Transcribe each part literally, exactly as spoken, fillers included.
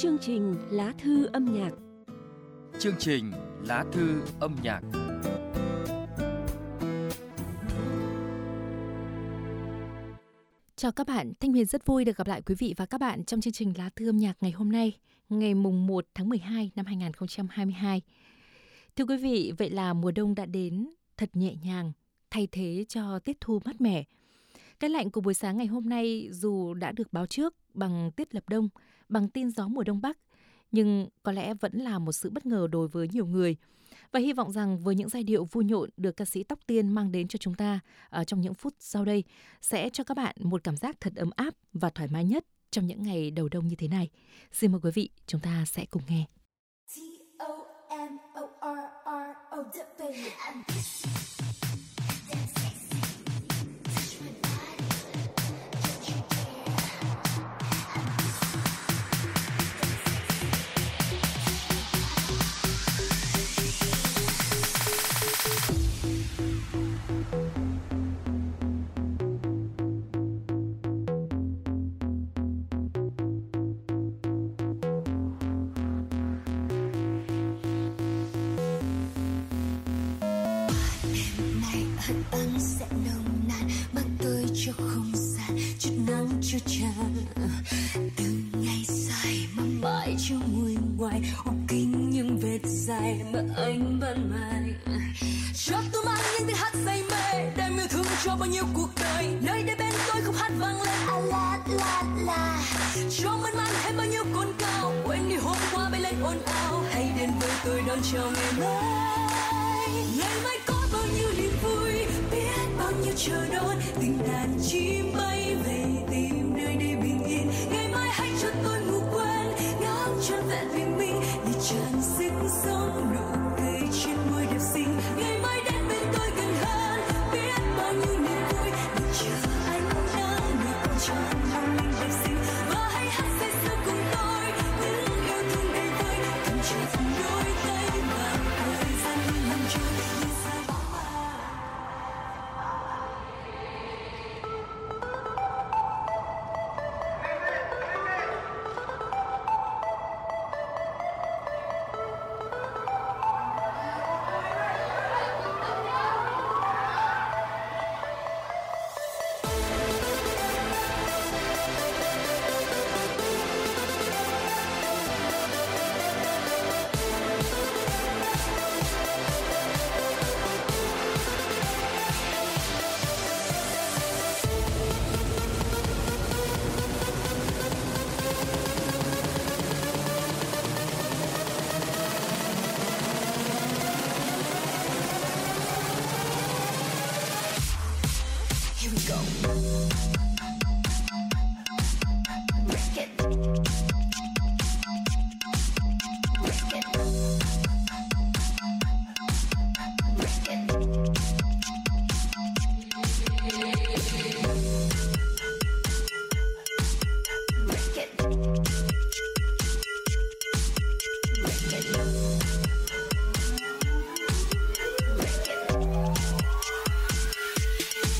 Chương trình Lá thư âm nhạc. Chương trình Lá thư âm nhạc. Chào các bạn, Thanh Huyền rất vui được gặp lại quý vị và các bạn trong chương trình Lá thư âm nhạc ngày hôm nay, ngày mùng một tháng mười hai năm hai nghìn không trăm hai mươi hai. Thưa quý vị, vậy là mùa đông đã đến thật nhẹ nhàng, thay thế cho tiết thu mát mẻ. Cái lạnh của buổi sáng ngày hôm nay dù đã được báo trước bằng tiết lập đông, bằng tin gió mùa đông bắc, nhưng có lẽ vẫn là một sự bất ngờ đối với nhiều người. Và hy vọng rằng với những giai điệu vui nhộn được ca sĩ Tóc Tiên mang đến cho chúng ta ở trong những phút sau đây sẽ cho các bạn một cảm giác thật ấm áp và thoải mái nhất trong những ngày đầu đông như thế này. Xin mời quý vị, chúng ta sẽ cùng nghe. Ấm sẽ nồng nàn mang tới cho không gian chút nắng chút tràn. Từng ngày dài mà mãi chưa nguôi ngoai, hút kín những vết dài mà anh ban mai. Cho tôi mang những tiếng hát say mê, đem yêu thương cho bao nhiêu cuộc đời. Nơi đây bên tôi không hát vang lên a la la la. Cho mơn man thêm bao nhiêu cồn cao, quên đi hôm qua bay lên ồn ào. Hãy đến với tôi đón chào ngày mai. Ngày mai có bao nhiêu niềm vui, biết bao nhiêu chờ đón. Từng đàn chim bay về tìm nơi đây bình yên. Ngày mai hãy cho tôi ngủ quên, ngắm trọn vẹn bình minh để tràn sức sống nụ cười trên môi đẹp xinh. Ngày mai đến bên tôi gần hơn, biết bao nhiêu niềm vui để chờ anh nắng nụ cười tròn mong mình đẹp xinh. Và hãy hát say sưa cùng tôi những yêu thương đầy vơi, cầm chặt đôi tay và thời gian luôn nằm trôi như sao bão hòa.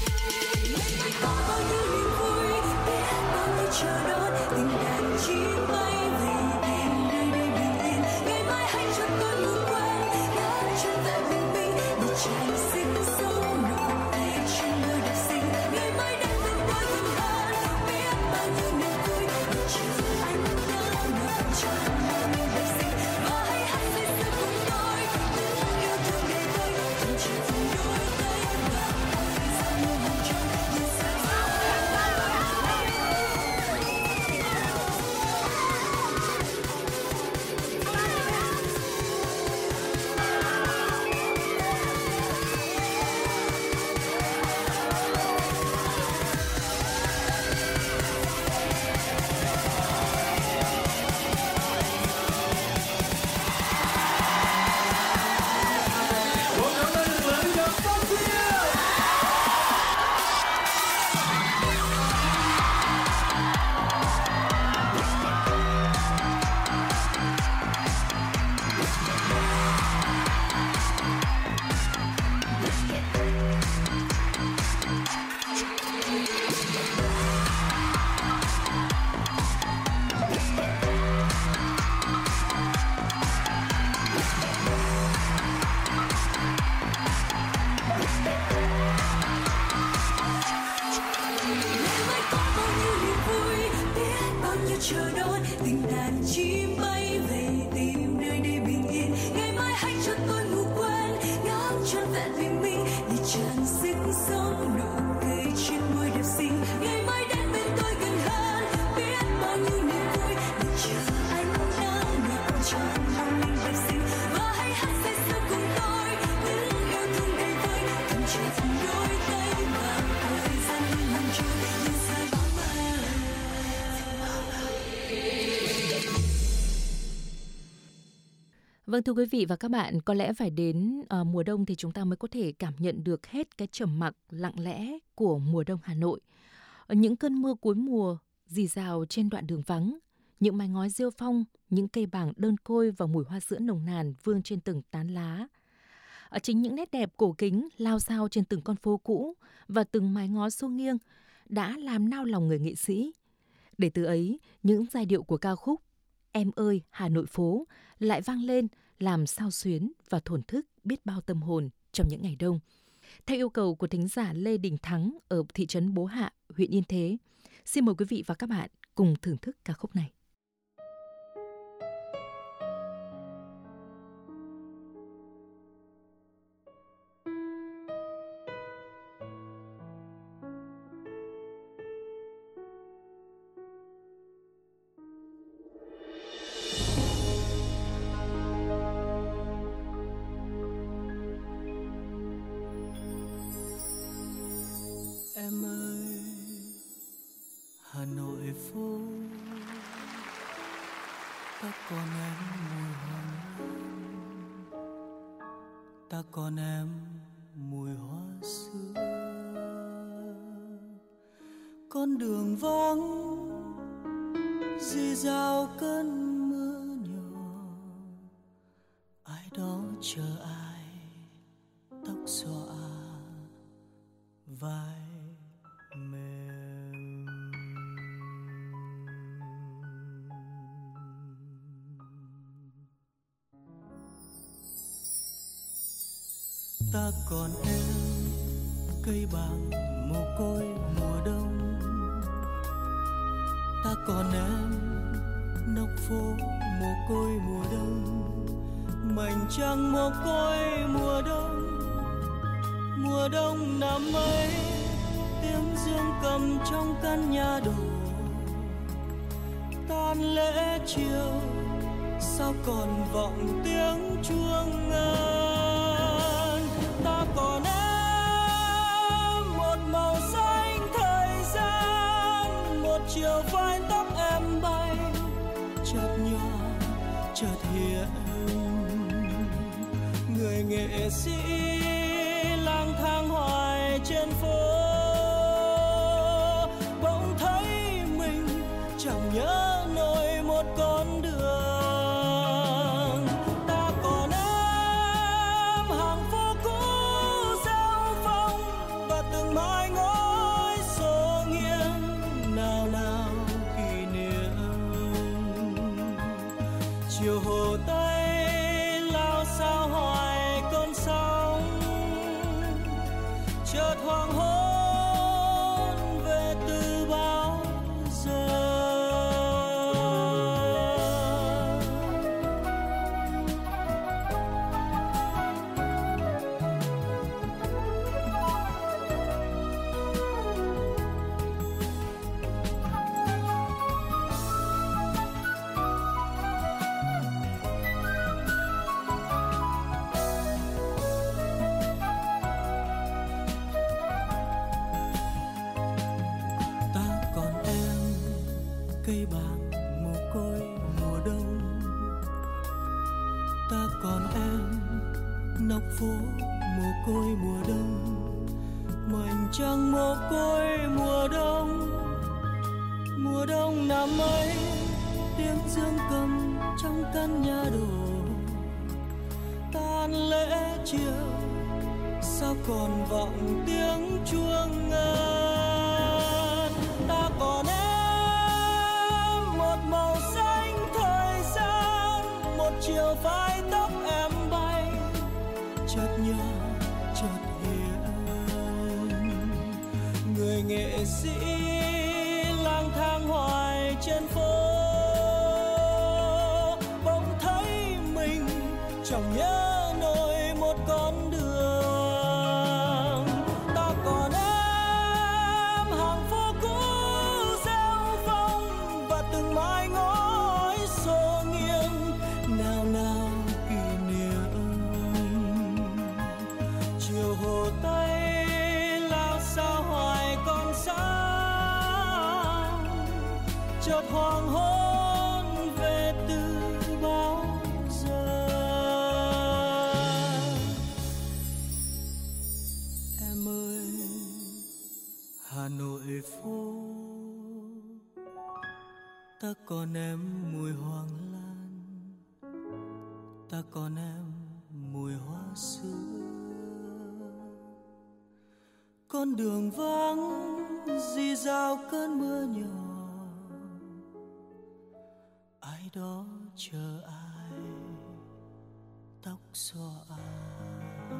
Chờ đón tình đàn chim chờ đón từng đàn chim bay về tìm nơi đây bình yên. Ngày mai hãy cho tôi ngủ quên ngắm trọn vẹn bình minh để tràn sức sống nụ cười trên môi đẹp xinh. Ngày mai đến bên tôi gần hơn biết bao nhiêu niềm vui để chờ ánh nắng nụ cười tròn mong linh đẹp xinh. Và hãy hát say sưa cùng tôi những yêu thương đầy vơi cầm chặt đôi tay và thời gian ngừng trôi như xa bóng mơ. Vâng, thưa quý vị và các bạn, có lẽ phải đến uh, mùa đông thì chúng ta mới có thể cảm nhận được hết cái trầm mặc lặng lẽ của mùa đông Hà Nội. Những cơn mưa cuối mùa rì rào trên đoạn đường vắng, những mái ngói rêu phong, những cây bàng đơn côi và mùi hoa sữa nồng nàn vương trên từng tán lá. Ở chính những nét đẹp cổ kính lao xao trên từng con phố cũ và từng mái ngói xô nghiêng đã làm nao lòng người nghệ sĩ. Để từ ấy, những giai điệu của ca khúc Em ơi Hà Nội phố lại vang lên làm xao xuyến và thổn thức biết bao tâm hồn trong những ngày đông. Theo yêu cầu của thính giả Lê Đình Thắng ở thị trấn Bố Hạ, huyện Yên Thế, xin mời quý vị và các bạn cùng thưởng thức ca khúc này. Em ơi Hà Nội phố, ta còn em mùi hoa lan, ta còn em mùi hoa sữa. Con đường vắng rì rào cơn mưa nhỏ, ai đó chờ ai tóc xõa vai mềm. Ta còn em cây bàng mồ côi mùa đông, ta còn em nóc phố mồ côi mùa đông, mảnh trăng mồ côi mùa đông. Mùa đông năm ấy tiếng dương cầm trong căn nhà đổ, tan lễ chiều sao còn vọng tiếng chuông ngân. Ta còn em một màu xanh thời gian, một chiều vai tóc em bay chợt nhòa chợt hiện. Người nghệ sĩ lang thang hoài trên phố, bỗng thấy mình chẳng nhớ nổi một con đường. Ta còn em hàng phố cũ rêu phong và từng mái ngói xô nghiêng nào nào kỷ niệm. Chiều hồ Tây lao sao hoài con sóng, chợt hoàng hôn về từ bao giờ. Cây bàng mồ côi mùa đông, ta còn em nóc phố mồ côi mùa đông, mảnh trăng mồ côi mùa đông. Mùa đông năm ấy tiếng dương cầm trong căn nhà đổ, tan lễ chiều sao còn vọng tiếng chuông ngân. Ta còn em màu xanh thời gian, một chiều vai tóc em bay chợt nhòa chợt hiện. Người nghệ sĩ lang thang hoài trên phố, chợt hoàng hôn về từ bao giờ. Em ơi Hà Nội phố, ta còn em mùi hoàng lan, ta còn em mùi hoa sữa. Con đường vắng rì rào cơn mưa nhỏ, ai đó chờ ai, tóc xõa ai,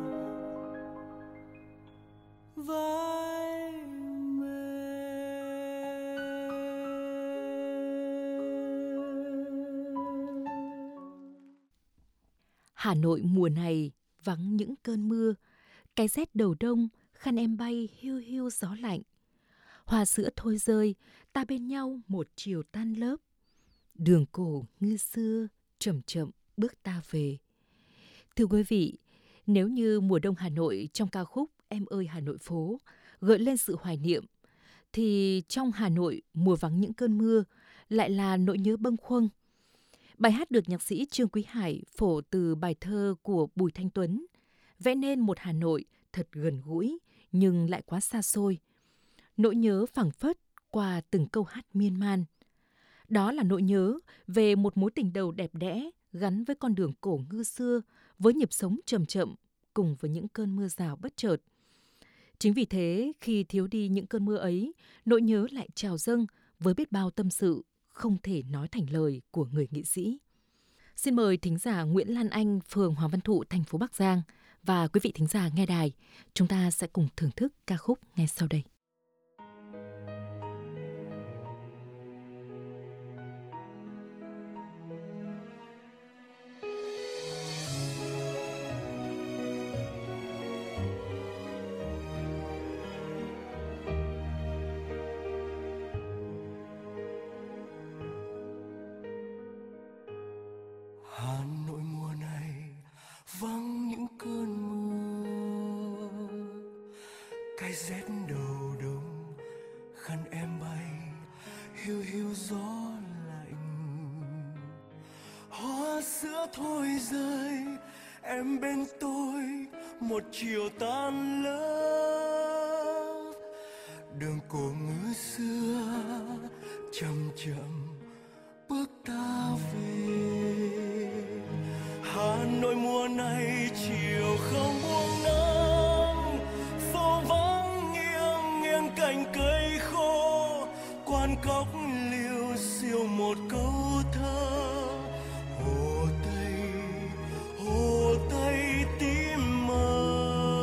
vai Hà Nội mùa này vắng những cơn mưa, cái rét đầu đông, khăn em bay hiu hiu gió lạnh. Hoa sữa thôi rơi, ta bên nhau một chiều tan lớp. Đường cổ như xưa, chậm chậm bước ta về. Thưa quý vị, nếu như mùa đông Hà Nội trong ca khúc Em ơi Hà Nội phố gợi lên sự hoài niệm, thì trong Hà Nội mùa vắng những cơn mưa lại là nỗi nhớ bâng khuâng. Bài hát được nhạc sĩ Trương Quý Hải phổ từ bài thơ của Bùi Thanh Tuấn, vẽ nên một Hà Nội thật gần gũi nhưng lại quá xa xôi. Nỗi nhớ phảng phất qua từng câu hát miên man. Đó là nỗi nhớ về một mối tình đầu đẹp đẽ gắn với con đường cổ ngư xưa, với nhịp sống chậm chậm cùng với những cơn mưa rào bất chợt. Chính vì thế, khi thiếu đi những cơn mưa ấy, nỗi nhớ lại trào dâng với biết bao tâm sự không thể nói thành lời của người nghệ sĩ. Xin mời thính giả Nguyễn Lan Anh, phường Hoàng Văn Thụ, thành phố Bắc Giang và quý vị thính giả nghe đài, chúng ta sẽ cùng thưởng thức ca khúc ngay sau đây. Hà Nội mùa này vắng những cơn mưa, cái rét đầu đông, khăn em bay hiu hiu gió lạnh. Hoa sữa thôi rơi, em bên tôi một chiều tan lớp. Đường cổ ngữ xưa chậm chậm bước ta về. Hà Nội mùa này chiều không buông nắng, phố vắng nghiêng nghiêng cành cây khô, quan cốc liêu xiêu một câu thơ. Hồ Tây, Hồ Tây tím mờ.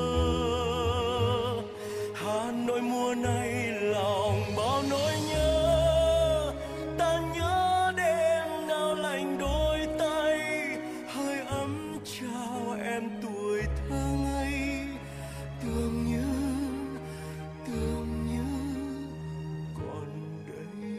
Hà Nội mùa này lòng bao nỗi nhớ, ta nhớ đêm nào lạnh đôi tay, hơi ấm chào em tuổi thơ ngây, tưởng như tưởng như còn đây.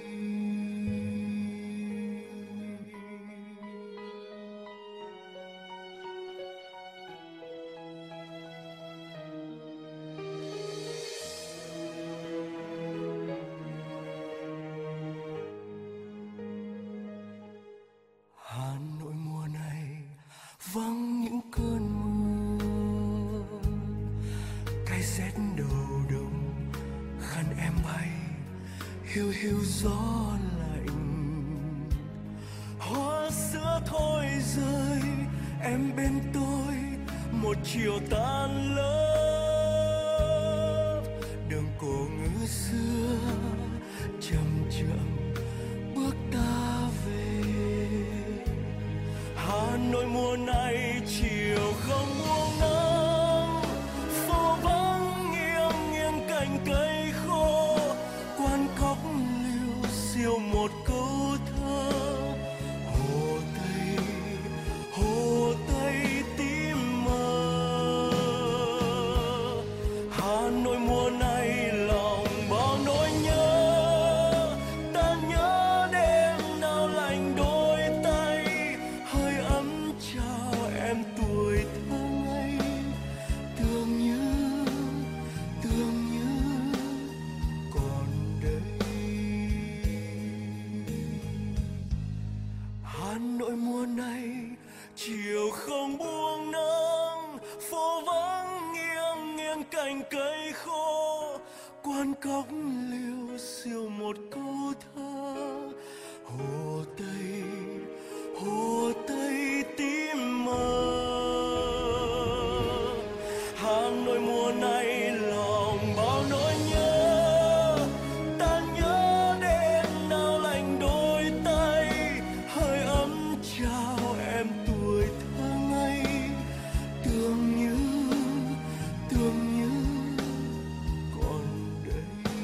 Hà Nội mùa này vắng những cơn mưa, cái rét đầu đông, khăn em bay hiu hiu gió lạnh. Hoa sữa thôi rơi, em bên tôi một chiều tan lớp. Đường cổ ngữ xưa chậm chậm bước ta về. Hà Nội mùa này chiều không buông nắng, phố vắng nghiêng nghiêng cành cây khô, quan cốc liêu xiêu một câu thơ. Hồ Tây, Hồ Tây tím mờ. Hà Nội mùa này lòng bao nỗi một câu thơ. Hồ Tây, Hồ Tây tím mờ, Hà Nội mùa này lòng bao nỗi nhớ. Ta nhớ đêm nào lạnh đôi tay, hơi ấm chào em tuổi thơ ngây. Tưởng như, tưởng như còn đây.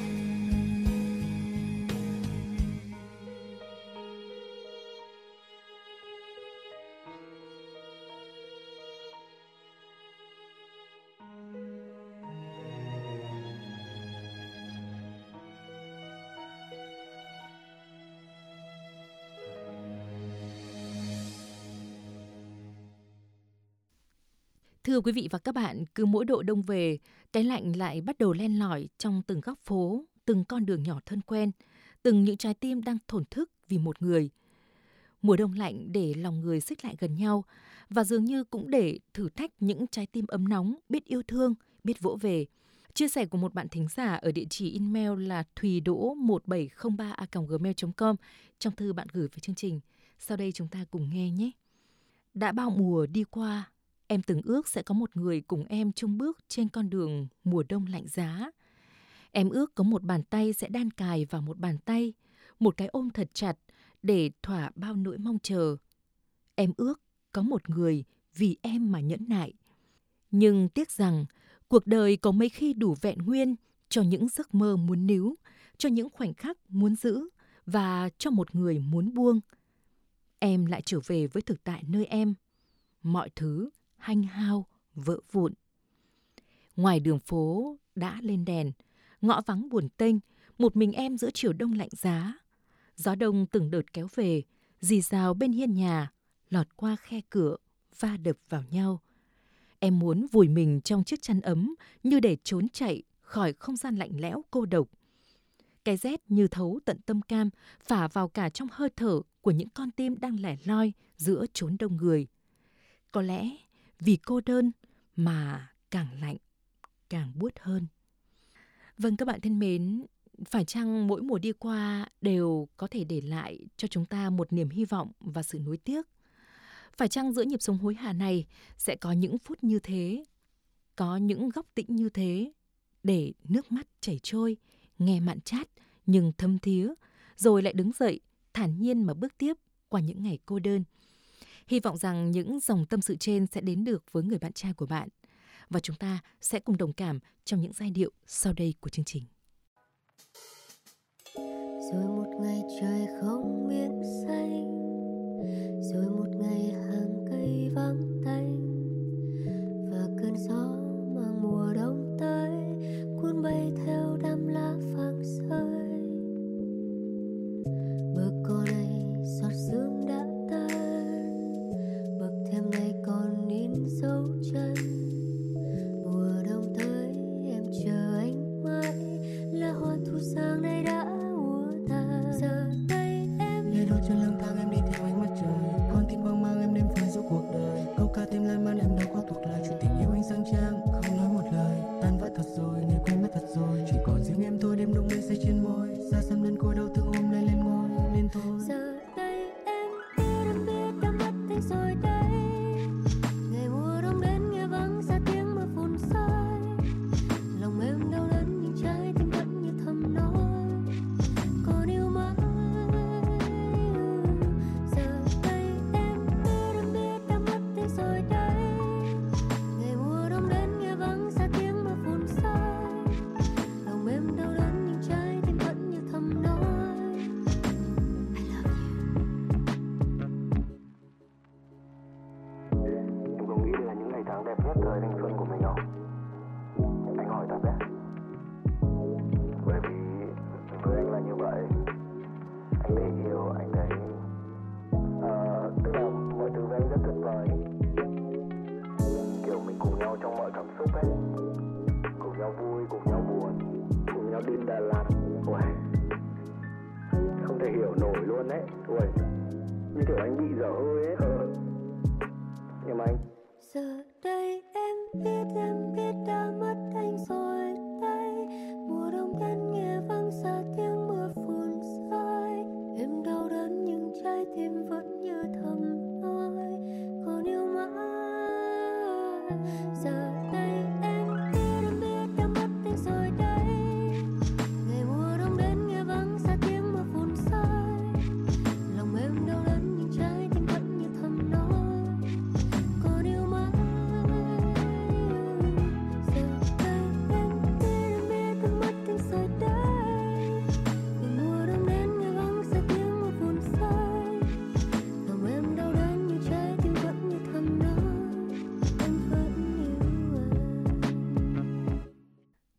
Thưa quý vị và các bạn, cứ mỗi độ đông về, cái lạnh lại bắt đầu len lỏi trong từng góc phố, từng con đường nhỏ thân quen, từng những trái tim đang thổn thức vì một người. Mùa đông lạnh để lòng người xích lại gần nhau và dường như cũng để thử thách những trái tim ấm nóng, biết yêu thương, biết vỗ về. Chia sẻ của một bạn thính giả ở địa chỉ email là thùy đỗ một bảy không ba a còng gmail chấm com trong thư bạn gửi về chương trình. Sau đây chúng ta cùng nghe nhé. Đã bao mùa đi qua, em từng ước sẽ có một người cùng em chung bước trên con đường mùa đông lạnh giá. Em ước có một bàn tay sẽ đan cài vào một bàn tay, một cái ôm thật chặt để thỏa bao nỗi mong chờ. Em ước có một người vì em mà nhẫn nại. Nhưng tiếc rằng cuộc đời có mấy khi đủ vẹn nguyên cho những giấc mơ muốn níu, cho những khoảnh khắc muốn giữ và cho một người muốn buông. Em lại trở về với thực tại nơi em. Mọi thứ hanh hao, vỡ vụn. Ngoài đường phố đã lên đèn, ngõ vắng buồn tênh, một mình em giữa chiều đông lạnh giá. Gió đông từng đợt kéo về, rì rào bên hiên nhà, lọt qua khe cửa, va đập vào nhau. Em muốn vùi mình trong chiếc chăn ấm như để trốn chạy khỏi không gian lạnh lẽo cô độc. Cái rét như thấu tận tâm can, phả vào cả trong hơi thở của những con tim đang lẻ loi giữa chốn đông người. Có lẽ vì cô đơn mà càng lạnh, càng buốt hơn. Vâng, các bạn thân mến, phải chăng mỗi mùa đi qua đều có thể để lại cho chúng ta một niềm hy vọng và sự nuối tiếc? Phải chăng giữa nhịp sống hối hả này sẽ có những phút như thế, có những góc tĩnh như thế, để nước mắt chảy trôi, nghe mặn chát nhưng thâm thía, rồi lại đứng dậy, thản nhiên mà bước tiếp qua những ngày cô đơn. Hy vọng rằng những dòng tâm sự trên sẽ đến được với người bạn trai của bạn. Và chúng ta sẽ cùng đồng cảm trong những giai điệu sau đây của chương trình. Rồi một ngày trời không miếng xanh, rồi một ngày hàng cây vắng tanh, và cơn gió mang mùa đông tới cuốn bay theo đám lá phang rơi. Bờ cỏ này giọt sương đã tan, bậc thềm này còn in dấu chân. Mùa đông tới em chờ anh mãi, là hoa thu sang nay đã úa tàn. Giờ đây em lê đôi chân lang thang em đi theo ánh mặt trời, con tim hoang mang em đêm phơi giữa cuộc đời. Câu ca tim lan man em đâu có thuộc lời, chuyện tình yêu anh sang trang không nói một lời. Tan vỡ thật rồi, người quên mất thật rồi, chỉ còn riêng em thôi. Đêm đông mây say trên môi, xa xăm đơn côi đau thương ôm lấy lên ngôi lên thôi. giờ đây em biết em biết đã mất anh rồi đây. Ngày mùa đông đến nghe vắng xa tiếng mưa phùn rơi, lòng em đau đớn nhưng trái tim vẫn như thầm nói còn yêu mãi. Giờ đây em biết em biết đã mất anh rồi đây. Ngày mùa đông đến nghe vắng xa tiếng mưa phùn rơi, lòng em đau đớn nhưng trái tim vẫn như thầm nói I love you. Em có nghĩ đây là những ngày tháng đẹp nhất thời thanh xuân của mình không? Anh hỏi thật đấy. Bởi vì với anh là như vậy. Anh thấy yêu, anh thấy uh, tức là mọi thứ với anh rất tuyệt vời. Kiểu mình cùng nhau trong mọi cảm xúc ấy, cùng nhau vui, cùng nhau buồn, cùng nhau đi Đà Lạt. Ui, không thể hiểu nổi luôn đấy. Ui, như kiểu anh bị dở hơi ấy. Nhưng mà anh Giờ đây em biết em biết đã mất anh rồi đây. Mùa đông đến nghe vang xa tiếng mưa phùn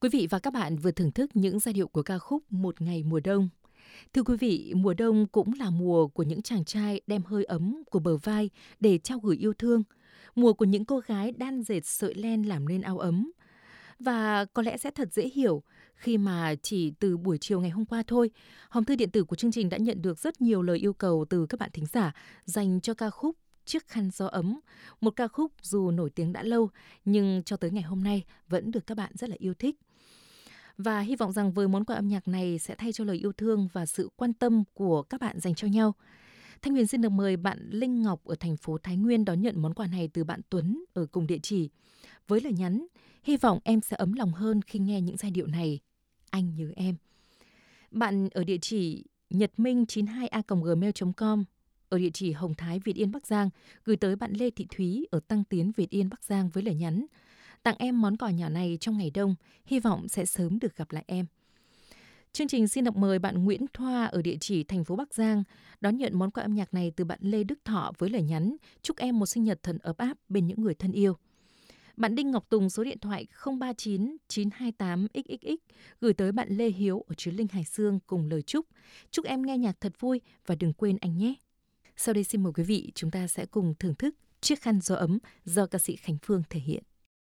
Quý vị và các bạn vừa thưởng thức những giai điệu của ca khúc Một Ngày Mùa Đông. Thưa quý vị, mùa đông cũng là mùa của những chàng trai đem hơi ấm của bờ vai để trao gửi yêu thương. Mùa của những cô gái đan dệt sợi len làm nên áo ấm. Và có lẽ sẽ thật dễ hiểu khi mà chỉ từ buổi chiều ngày hôm qua thôi, hòm thư điện tử của chương trình đã nhận được rất nhiều lời yêu cầu từ các bạn thính giả dành cho ca khúc Chiếc khăn gió ấm. Một ca khúc dù nổi tiếng đã lâu nhưng cho tới ngày hôm nay vẫn được các bạn rất là yêu thích. Và hy vọng rằng với món quà âm nhạc này sẽ thay cho lời yêu thương và sự quan tâm của các bạn dành cho nhau. Thanh Huyền xin được mời bạn Linh Ngọc ở thành phố Thái Nguyên đón nhận món quà này từ bạn Tuấn ở cùng địa chỉ. Với lời nhắn, hy vọng em sẽ ấm lòng hơn khi nghe những giai điệu này. Anh nhớ em. Bạn ở địa chỉ nhật minh chín mươi hai a còng gmail chấm com, ở địa chỉ Hồng Thái, Việt Yên, Bắc Giang, gửi tới bạn Lê Thị Thúy ở Tăng Tiến, Việt Yên, Bắc Giang với lời nhắn: tặng em món quà nhỏ này trong ngày đông, hy vọng sẽ sớm được gặp lại em. Chương trình xin được mời bạn Nguyễn Thoa ở địa chỉ thành phố Bắc Giang đón nhận món quà âm nhạc này từ bạn Lê Đức Thọ với lời nhắn: chúc em một sinh nhật thật ấm áp bên những người thân yêu. Bạn Đinh Ngọc Tùng số điện thoại không ba chín chín hai tám x x x gửi tới bạn Lê Hiếu ở Trấn Linh, Hải Dương cùng lời chúc: chúc em nghe nhạc thật vui và đừng quên anh nhé. Sau đây xin mời quý vị chúng ta sẽ cùng thưởng thức Chiếc khăn gió ấm do ca sĩ Khánh Phương thể hiện.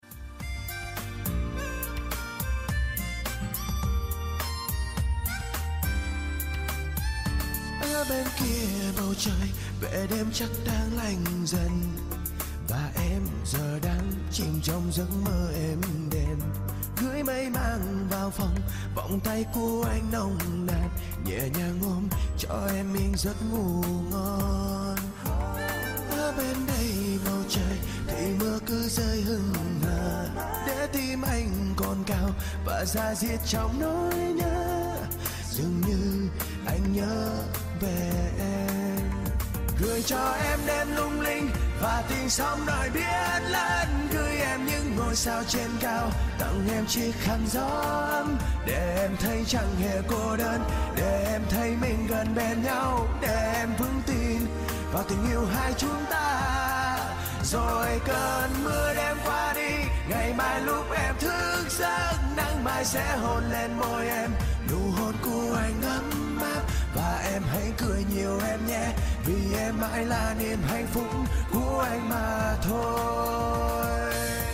Ở bên kia bầu trời vẻ đêm chắc đang lạnh dần, và em giờ đang chìm trong giấc mơ êm đềm. Gửi mây mang vào phòng, vòng tay của anh nồng nàn nhẹ nhàng ôm cho em yên giấc ngủ ngon. Ở bên đây bầu trời thì mưa cứ rơi hừng hờ, để tim anh còn cao và da diết trong nỗi nhớ. Dường như anh nhớ về em, gửi cho em đêm lung linh và tình sóng nổi biết lớn. Gửi em những ngôi sao trên cao, tặng em chiếc khăn gió ấm để em thấy chẳng hề cô đơn, để em thấy mình gần bên nhau, để em vững tin vào tình yêu hai chúng ta. Rồi cơn mưa đêm qua đi, ngày mai lúc em thức giấc, nắng mai sẽ hôn lên môi em, nụ hôn của anh ấm áp. Và em hãy cười nhiều em nhé, vì em mãi là niềm hạnh phúc của anh mà thôi.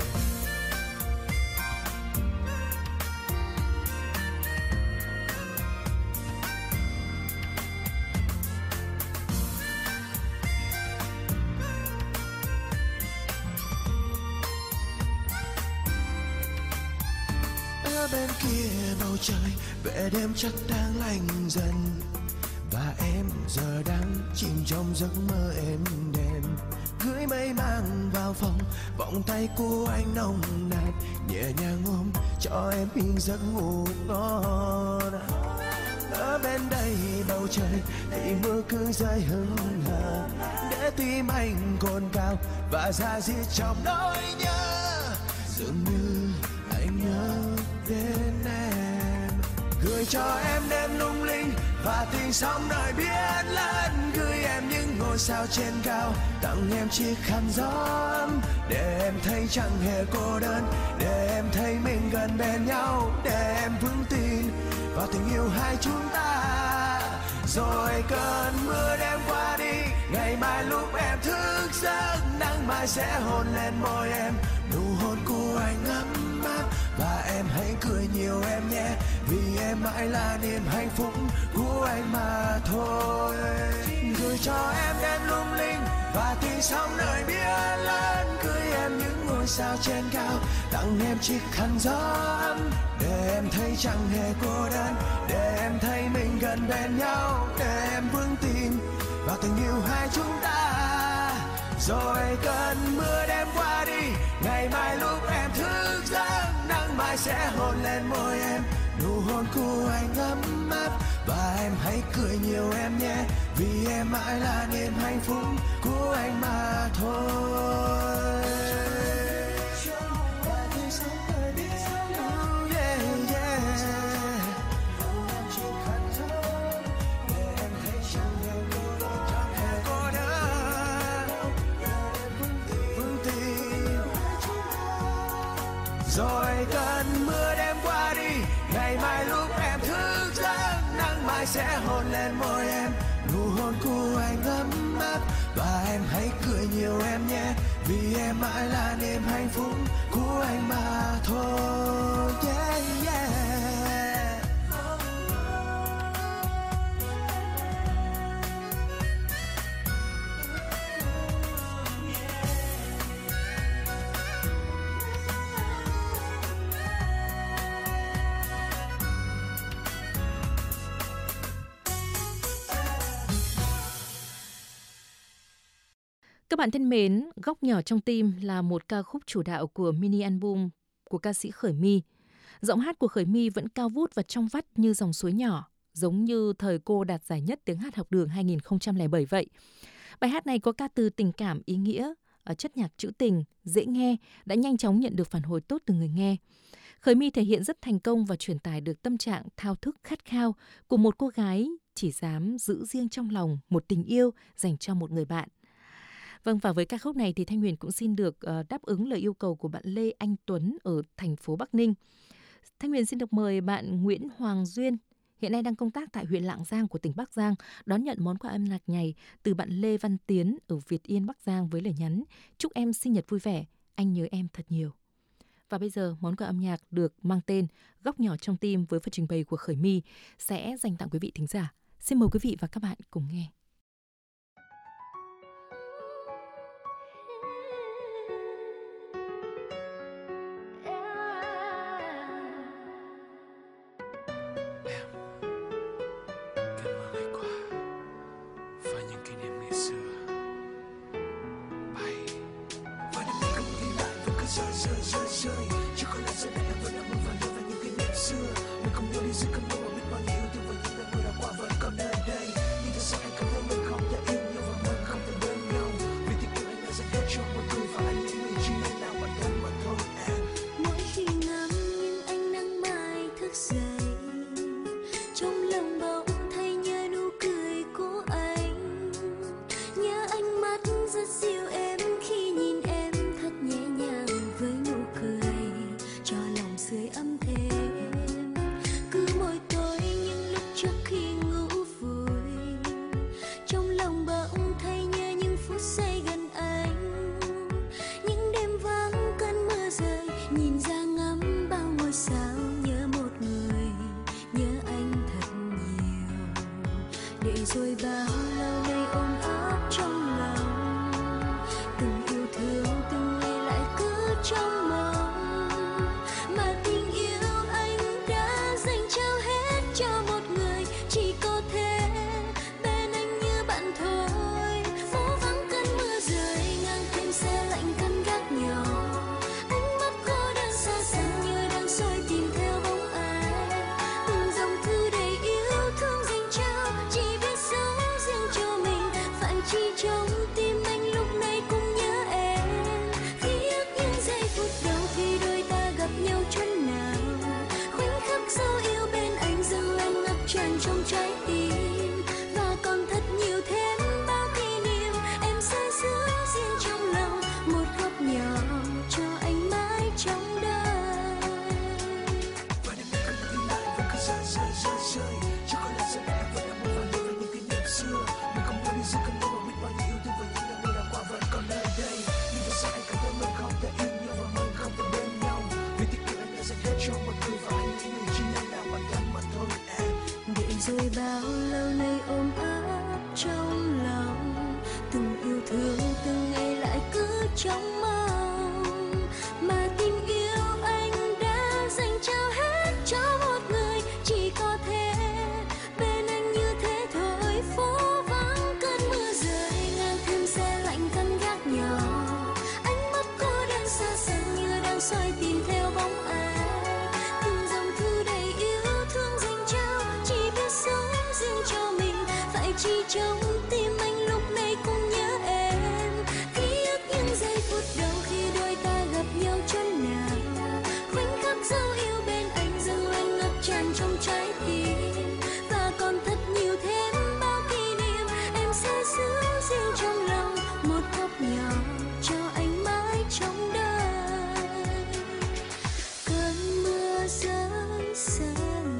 Ở bên kia bầu trời vẻ đêm chắc đang lạnh dần, và em giờ đang chìm trong giấc mơ êm đềm. Gửi mây mang vào phòng, vòng tay của anh nồng nàn nhẹ nhàng ôm cho em yên giấc ngủ ngon. Ở bên đây bầu trời thì mưa cứ rơi hừng hờ, để tim anh cồn cào và da diết trong nỗi nhớ. Dường như anh nhớ đến em, gửi cho em đêm lung linh và tình sóng nổi biết lớn. Gửi em những ngôi sao trên cao, tặng em chiếc khăn gió ấm để em thấy chẳng hề cô đơn, để em thấy mình gần bên nhau, để em vững tin vào tình yêu hai chúng ta. Rồi cơn mưa đêm qua đi, ngày mai lúc em thức giấc, nắng mai sẽ hôn lên môi em, nụ hôn của anh ấm áp. Và em hãy cười nhiều em nhé, vì em mãi là niềm hạnh phúc của anh mà thôi. Gửi cho em đêm lung linh và tình sóng nơi biển lớn. Gửi em những ngôi sao trên cao, tặng em chiếc khăn gió ấm để em thấy chẳng hề cô đơn, để em thấy mình gần bên nhau, để em vững tin vào tình yêu hai chúng ta. Rồi cơn mưa đêm qua đi, ngày mai lúc em thức giấc, nắng mai sẽ hôn lên môi em, nụ hôn của anh ấm áp. Và em hãy cười nhiều em nhé, vì em mãi là niềm hạnh phúc của anh mà thôi. Rồi cơn mưa đêm qua đi, ngày mai lúc em thức giấc, nắng mai sẽ hôn lên môi em, nụ hôn của anh ấm áp. Và em hãy cười nhiều em nhé, vì em mãi là niềm hạnh phúc của anh mà thôi. Yeah, yeah. Các bạn thân mến, Góc nhỏ trong tim là một ca khúc chủ đạo của mini album của ca sĩ Khởi My. Giọng hát của Khởi My vẫn cao vút và trong vắt như dòng suối nhỏ, giống như thời cô đạt giải nhất tiếng hát học đường hai nghìn không trăm lẻ bảy vậy. Bài hát này có ca từ tình cảm ý nghĩa, ở chất nhạc trữ tình, dễ nghe, đã nhanh chóng nhận được phản hồi tốt từ người nghe. Khởi My thể hiện rất thành công và truyền tải được tâm trạng thao thức khát khao của một cô gái chỉ dám giữ riêng trong lòng một tình yêu dành cho một người bạn. Vâng, và với ca khúc này thì Thanh Huyền cũng xin được uh, đáp ứng lời yêu cầu của bạn Lê Anh Tuấn ở thành phố Bắc Ninh. Thanh Huyền xin được mời bạn Nguyễn Hoàng Duyên, hiện nay đang công tác tại huyện Lạng Giang của tỉnh Bắc Giang, đón nhận món quà âm nhạc này từ bạn Lê Văn Tiến ở Việt Yên, Bắc Giang với lời nhắn: chúc em sinh nhật vui vẻ, anh nhớ em thật nhiều. Và bây giờ món quà âm nhạc được mang tên Góc nhỏ trong tim với phần trình bày của Khởi My sẽ dành tặng quý vị thính giả. Xin mời quý vị và các bạn cùng nghe. Rồi bao lâu nay ôm ấp trong lòng, từng yêu thương từng ngày lại cứ trong mong, mà tình yêu anh đã dành trao hết cho một người, chỉ có thế bên anh như thế thôi. Phố vắng cơn mưa rơi ngang thêm xe lạnh căn gác nhỏ, ánh mắt cô đơn xa xăm như đang soi tìm theo bóng ai. Chỉ trong tim anh lúc này cũng nhớ em, ký ức những giây phút đầu khi đôi ta gặp nhau chỗ nào, khoảnh khắc dấu yêu bên anh dâng lên ngập tràn trong trái tim, và còn thật nhiều thêm bao kỷ niệm em sẽ giữ riêng trong lòng, một góc nhỏ cho anh mãi trong đời. Cơn mưa rơi sẽ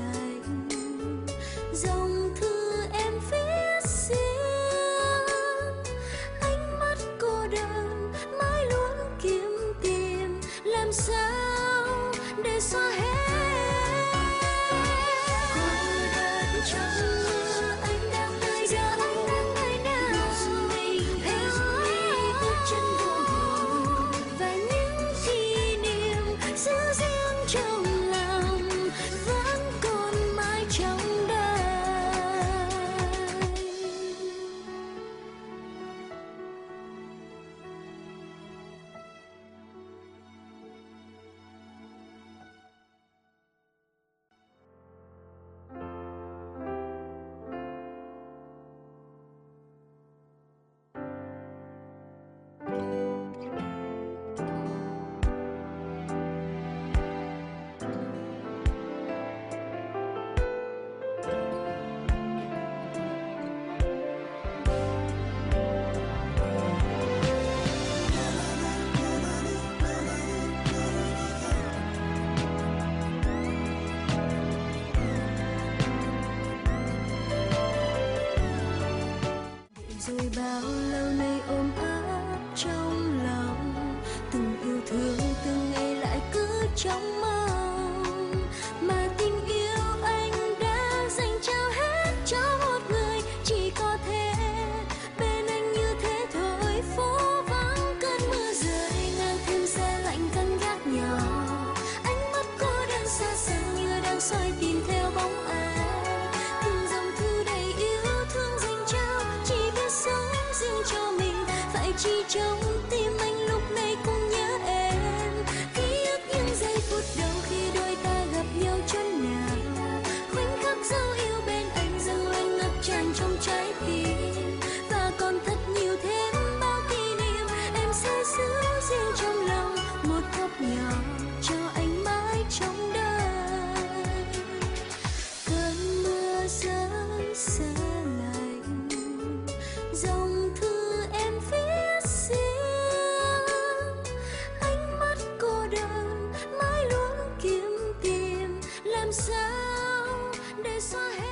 sao lâu nay ôm ấp trong lòng, từng yêu thương từng ngày lại cứ trong mong, mà tình yêu anh đã dành trao hết cho một người, chỉ có thế bên anh như thế thôi. Phố vắng cơn mưa rơi ngang thêm xe lạnh canh gác nhỏ, ánh mắt cô đơn xa xăm như đang soi tìm theo bóng ai, từng dòng thư đầy yêu thương dành trao, chỉ biết sống riêng cho mình, phải chi trong tim anh lúc này cũng nhớ em. Ký ức những giây phút đầu khi đôi ta gặp nhau chân nào, khoảnh khắc dấu yêu bên anh dâng lên ngập tràn trong trái tim, và còn thật nhiều thêm bao kỷ niệm em sẽ giữ riêng trong lòng, một góc nhỏ cho anh mãi trong đời. Cơn mưa rơi sẽ lạnh, dòng thư em viết riêng, ánh mắt cô đơn mãi luôn kiếm tìm làm sao để xóa hết.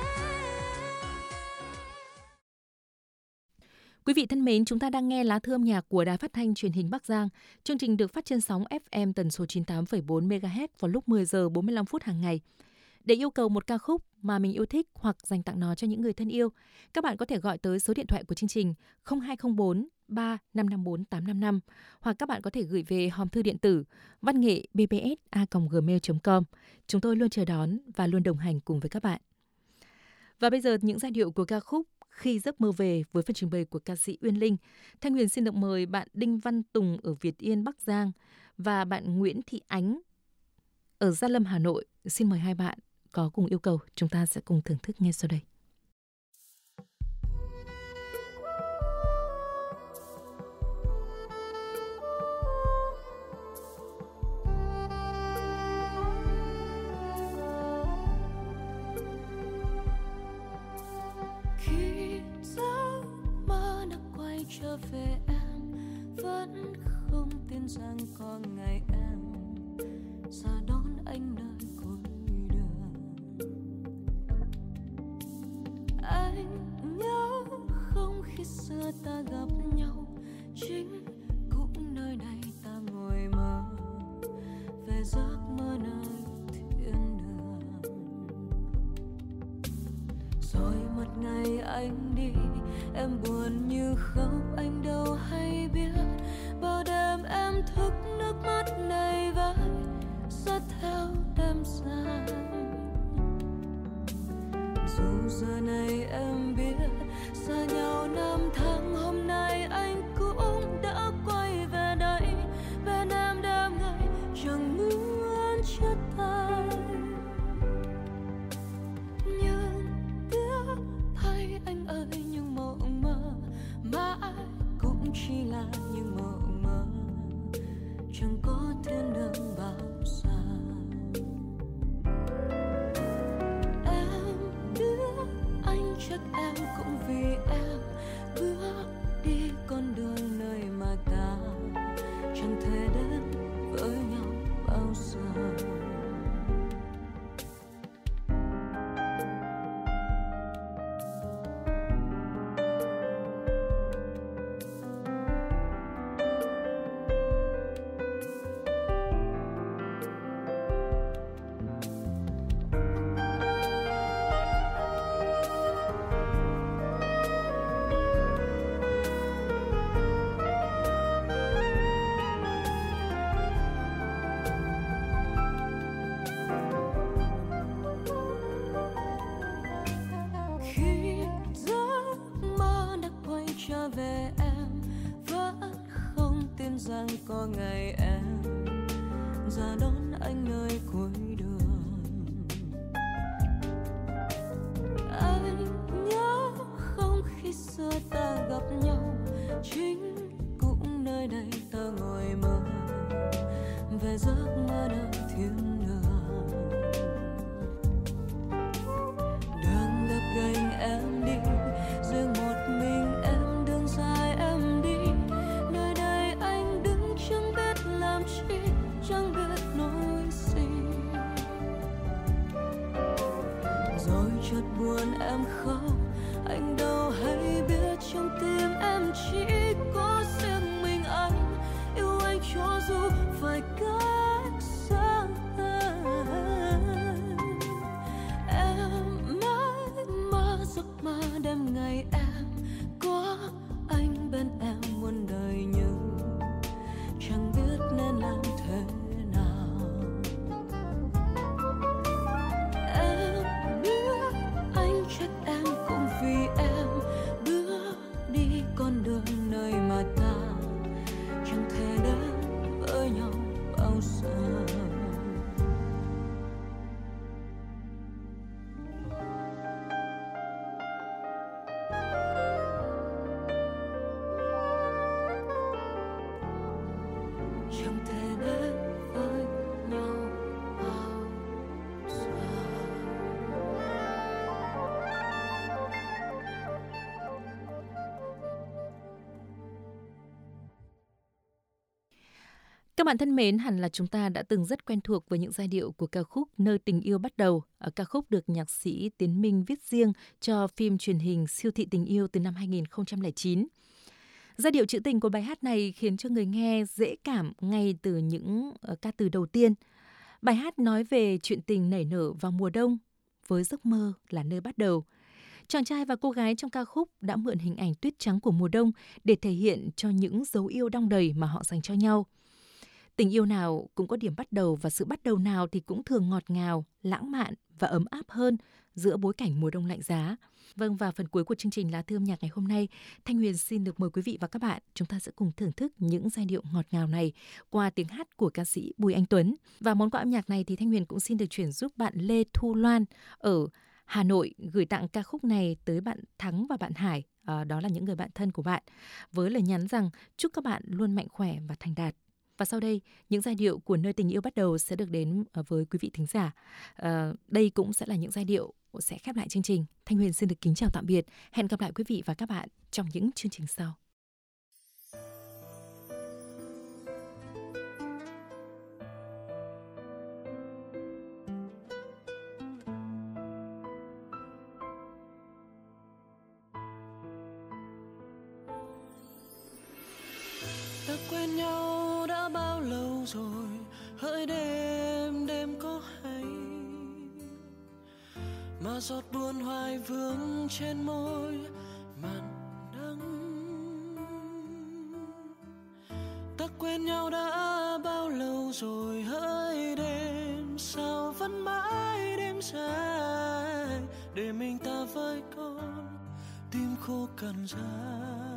Quý vị thân mến, chúng ta đang nghe lá thư âm nhạc của Đài Phát thanh Truyền hình Bắc Giang. Chương trình được phát trên sóng ép em tần số chín mươi tám phẩy bốn mê ga héc vào lúc mười giờ bốn mươi lăm phút hàng ngày. Để yêu cầu một ca khúc mà mình yêu thích hoặc dành tặng nó cho những người thân yêu, các bạn có thể gọi tới số điện thoại của chương trình không hai không bốn ba năm năm bốn tám năm năm, hoặc các bạn có thể gửi về hòm thư điện tử văn nghệ b p s a còng gmail chấm com. Chúng tôi luôn chờ đón và luôn đồng hành cùng với các bạn. Và bây giờ những giai điệu của ca khúc Khi giấc mơ về với phần trình bày của ca sĩ Uyên Linh. Thanh Huyền xin được mời bạn Đinh Văn Tùng ở Việt Yên, Bắc Giang và bạn Nguyễn Thị Ánh ở Gia Lâm, Hà Nội. Xin mời hai bạn có cùng yêu cầu, chúng ta sẽ cùng thưởng thức ngay sau đây. Khi giấc mơ đã quay trở về em vẫn không tin rằng có ngày em ra đón anh nơi cuối đường. Anh nhớ không khi xưa ta gặp nhau, chính cũng nơi này ta ngồi mơ về giấc mơ nơi thiên đường. Rồi một ngày anh đi, em buồn như khóc, anh đâu hay biết bao đêm em thức nước mắt này với rất theo đêm dài. Dù giờ này em biết xa nhau năm tháng, hôm nay anh cũng đã quay về đây, bên em đêm ngày chẳng muốn chia tay. Nhưng tiếc thay anh ơi, những mộng mơ mãi cũng chỉ là những mộng mơ, chẳng có thiên đường bao giờ. Em biết anh chắc em cũng vì em bước đi con đường nơi mà ta chẳng thể đến với nhau bao giờ. Rằng có ngày em ra đón anh nơi cuối đường. Anh nhớ không khi xưa ta gặp nhau, chính cũng nơi đây ta ngồi mơ về giấc mơ nơi thiên đường. Đường gập ghềnh em đi, riêng một mình em đường dài em đi, nơi đây anh đứng chẳng biết làm chi, chẳng biết nói gì. Rồi chợt buồn em khóc, anh đâu hay biết trong tim em giấc mơ đêm ngày em có anh bên em muôn đời, nhưng chẳng biết nên làm thế nào. Em biết anh trách em cũng vì em bước đi con đường nơi mà ta chẳng thể đến với nhau bao giờ. Các bạn thân mến, hẳn là chúng ta đã từng rất quen thuộc với những giai điệu của ca khúc Nơi tình yêu bắt đầu. Ca khúc được nhạc sĩ Tiến Minh viết riêng cho phim truyền hình Siêu thị tình yêu từ năm hai nghìn không trăm lẻ chín. Giai điệu trữ tình của bài hát này khiến cho người nghe dễ cảm ngay từ những ca từ đầu tiên. Bài hát nói về chuyện tình nảy nở vào mùa đông với giấc mơ là nơi bắt đầu. Chàng trai và cô gái trong ca khúc đã mượn hình ảnh tuyết trắng của mùa đông để thể hiện cho những dấu yêu đong đầy mà họ dành cho nhau. Tình yêu nào cũng có điểm bắt đầu, và sự bắt đầu nào thì cũng thường ngọt ngào, lãng mạn và ấm áp hơn giữa bối cảnh mùa đông lạnh giá. Vâng, và phần cuối của chương trình Lá Thư Âm Nhạc ngày hôm nay, Thanh Huyền xin được mời quý vị và các bạn, chúng ta sẽ cùng thưởng thức những giai điệu ngọt ngào này qua tiếng hát của ca sĩ Bùi Anh Tuấn. Và món quà âm nhạc này thì Thanh Huyền cũng xin được chuyển giúp bạn Lê Thu Loan ở Hà Nội gửi tặng ca khúc này tới bạn Thắng và bạn Hải. À, đó là những người bạn thân của bạn, với lời nhắn rằng chúc các bạn luôn mạnh khỏe và thành đạt. Và sau đây, những giai điệu của Nơi tình yêu bắt đầu sẽ được đến với quý vị thính giả. À, đây cũng sẽ là những giai điệu sẽ khép lại chương trình. Thanh Huyền xin được kính chào tạm biệt. Hẹn gặp lại quý vị và các bạn trong những chương trình sau. Ta quen nhau đã bao lâu rồi, hỡi đêm đêm có hay mà giọt buồn hoài vương trên môi mặn đắng. Ta quen nhau đã bao lâu rồi, hỡi đêm sao vẫn mãi đêm dài, để mình ta với con tim khô cằn giá.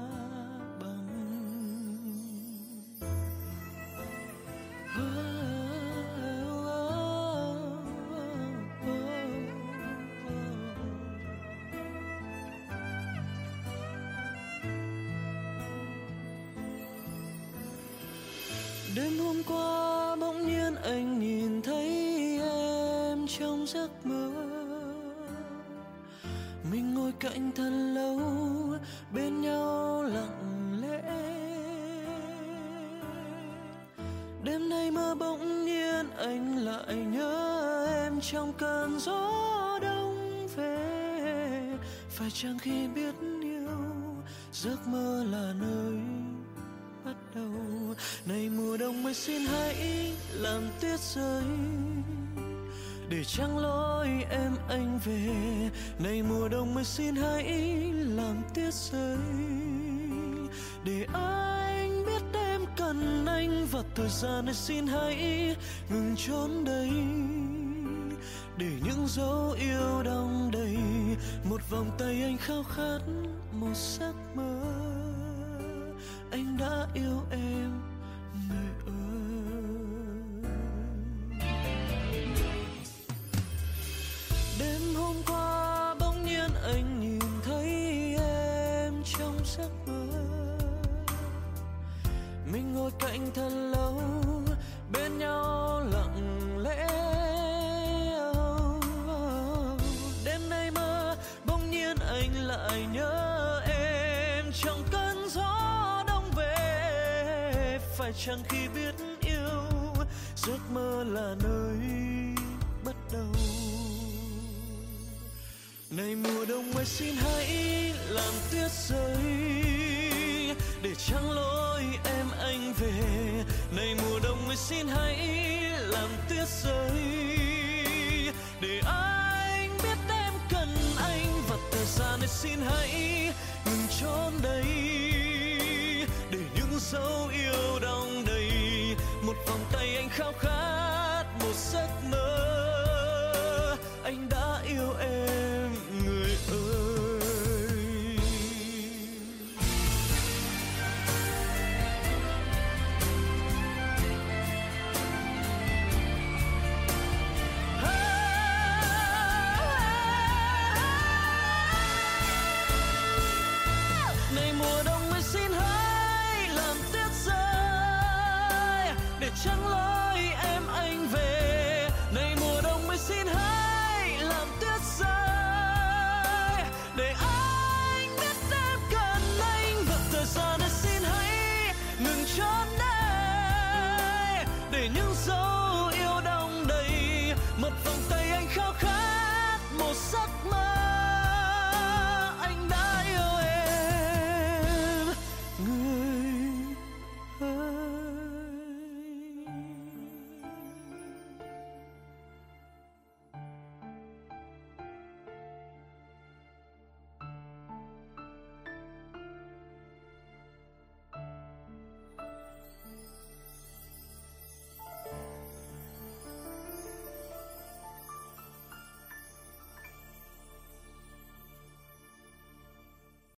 Đêm hôm qua bỗng nhiên anh nhìn thấy em trong giấc mơ, mình ngồi cạnh thật lâu bên nhau lặng lẽ. Đêm nay mơ bỗng nhiên anh lại nhớ em trong cơn gió đông về. Phải chăng khi biết yêu giấc mơ là nơi bắt đầu, này mùa đông mới xin hãy làm tuyết rơi, để trăng lối em anh về. Này mùa đông mới xin hãy làm tuyết rơi, để anh biết em cần anh. Và thời gian này xin hãy ngừng trốn đây, để những dấu yêu đong đầy một vòng tay anh khao khát một giấc mơ. Anh đã yêu em người ơi. Đêm hôm qua bỗng nhiên anh nhìn thấy em trong giấc mơ, mình ngồi cạnh thật lâu bên nhau lặng lẽ. Đêm nay mơ bỗng nhiên anh lại nhớ em trong cơn gió. Phải chăng khi biết yêu giấc mơ là nơi bắt đầu, này mùa đông mới xin hãy làm tuyết rơi, để trăng lối em anh về. Này mùa đông mới xin hãy làm tuyết rơi, để anh biết em cần anh. Và thời gian xin hãy ngừng trốn đây, để những dấu yêu đong đầy một vòng tay anh khao khát, một giấc mơ